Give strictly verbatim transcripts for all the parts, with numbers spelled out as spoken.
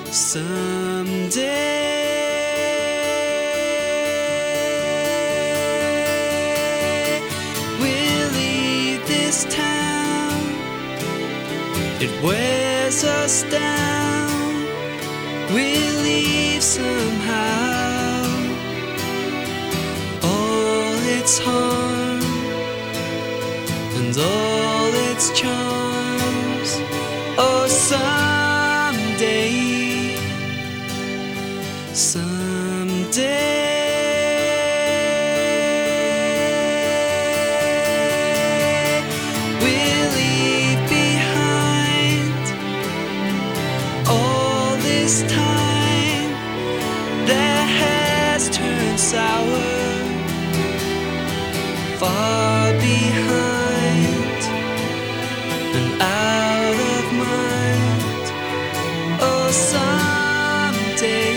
Someday we'll leave this town. It wears us down. We'll leave somehow. All its harm and all its charms. Oh, someday, someday we'll leave behind all this time that has turned sour, far behind and out of mind. Oh, someday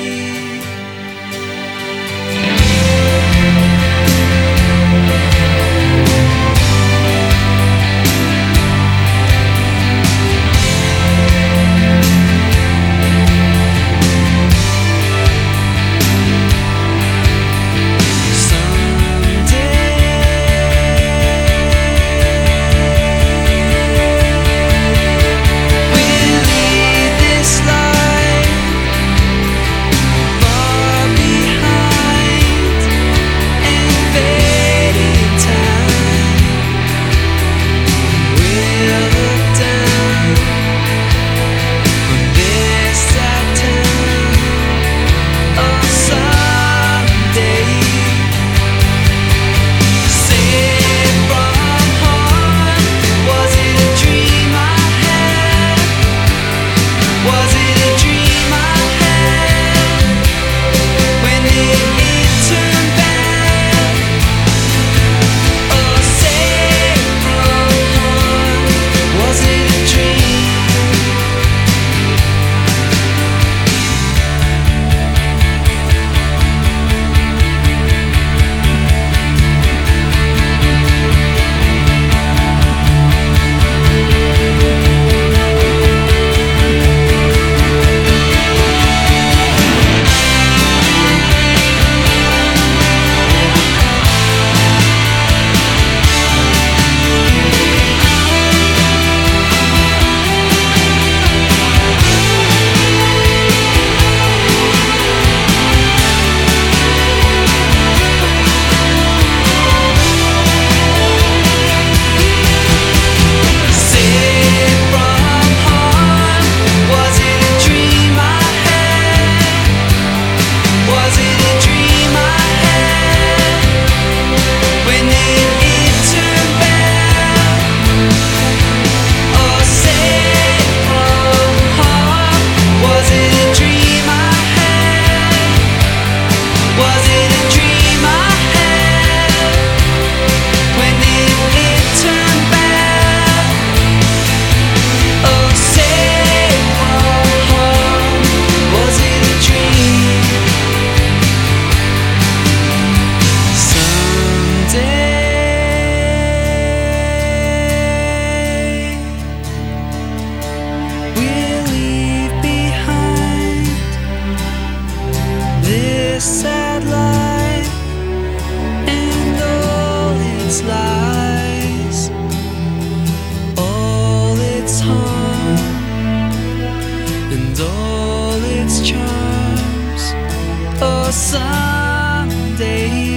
sad life and all its lies, all its harm and all its charms. Oh, someday